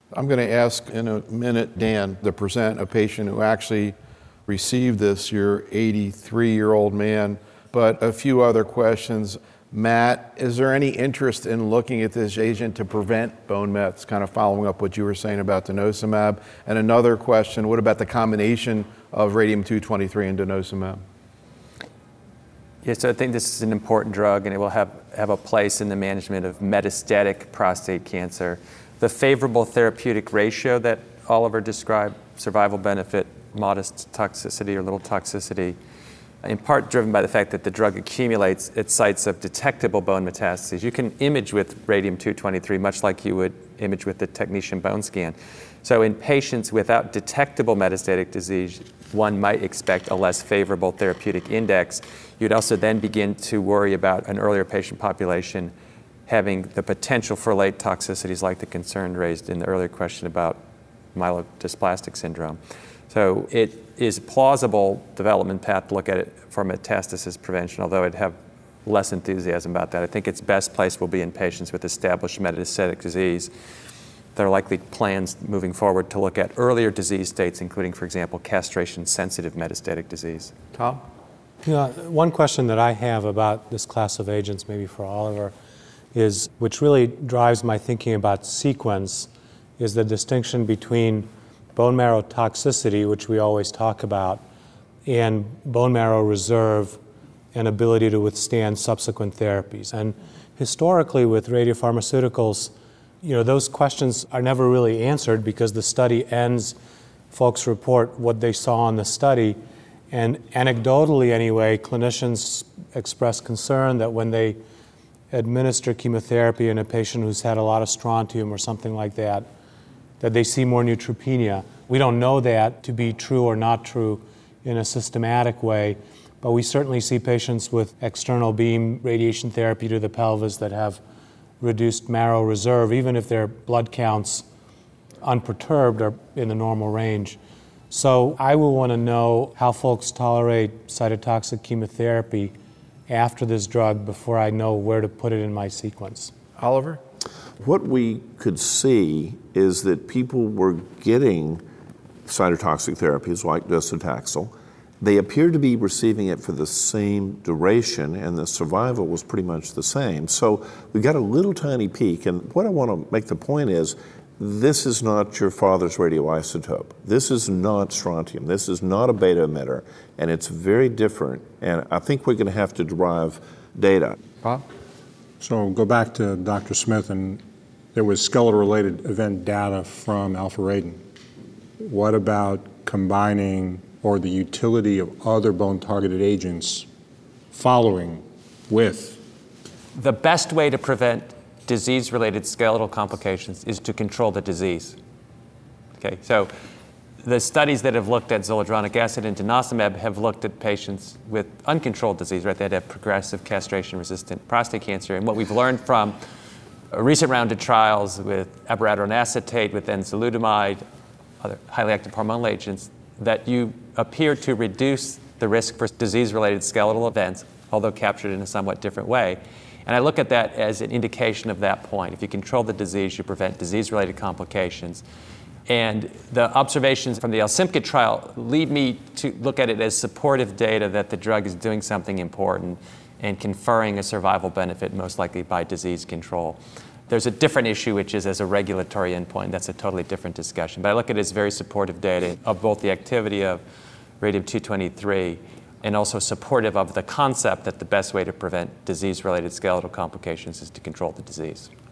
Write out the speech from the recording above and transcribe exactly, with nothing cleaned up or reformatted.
I'm going to ask in a minute Dan to present a patient who actually received this, your eighty-three-year-old man, but a few other questions. Matt, is there any interest in looking at this agent to prevent bone mets, kind of following up what you were saying about denosumab? And another question, what about the combination of radium two twenty-three and denosumab? Yes, so I think this is an important drug, and it will have, have a place in the management of metastatic prostate cancer. The favorable therapeutic ratio that Oliver described, survival benefit, modest toxicity or little toxicity, in part driven by the fact that the drug accumulates at sites of detectable bone metastases. You can image with radium two twenty-three much like you would image with the technetium bone scan. So in patients without detectable metastatic disease, one might expect a less favorable therapeutic index. You'd also then begin to worry about an earlier patient population having the potential for late toxicities like the concern raised in the earlier question about myelodysplastic syndrome. So it is a plausible development path to look at it for metastasis prevention, although I'd have less enthusiasm about that. I think its best place will be in patients with established metastatic disease. There are likely plans moving forward to look at earlier disease states, including, for example, castration-sensitive metastatic disease. Tom? Yeah, one question that I have about this class of agents, maybe for Oliver, is, which really drives my thinking about sequence, is the distinction between bone marrow toxicity, which we always talk about, and bone marrow reserve and ability to withstand subsequent therapies. And historically with radiopharmaceuticals, you know, those questions are never really answered because the study ends, folks report what they saw in the study, and anecdotally anyway, clinicians express concern that when they administer chemotherapy in a patient who's had a lot of strontium or something like that, that they see more neutropenia. We don't know that to be true or not true in a systematic way, but we certainly see patients with external beam radiation therapy to the pelvis that have reduced marrow reserve, even if their blood counts unperturbed are in the normal range. So I will want to know how folks tolerate cytotoxic chemotherapy after this drug before I know where to put it in my sequence. Oliver? What we could see is that people were getting cytotoxic therapies like docetaxel. They appeared to be receiving it for the same duration, and the survival was pretty much the same. So we got a little tiny peak, and what I want to make the point is, this is not your father's radioisotope. This is not strontium. This is not a beta emitter, and it's very different. And I think we're going to have to derive data. Bob? So go back to Doctor Smith, and there was skeletal-related event data from alpha-radin. What about combining or the utility of other bone-targeted agents following with? The best way to prevent disease-related skeletal complications is to control the disease. Okay, so the studies that have looked at zoledronic acid and denosumab have looked at patients with uncontrolled disease, right? That have progressive castration-resistant prostate cancer. And what we've learned from a recent round of trials with abiraterone acetate, with enzalutamide, other highly active hormonal agents, that you appear to reduce the risk for disease-related skeletal events, although captured in a somewhat different way. And I look at that as an indication of that point. If you control the disease, you prevent disease-related complications. And the observations from the Alsimca trial lead me to look at it as supportive data that the drug is doing something important and conferring a survival benefit, most likely by disease control. There's a different issue, which is as a regulatory endpoint. That's a totally different discussion. But I look at it as very supportive data of both the activity of radium two twenty-three and also supportive of the concept that the best way to prevent disease-related skeletal complications is to control the disease.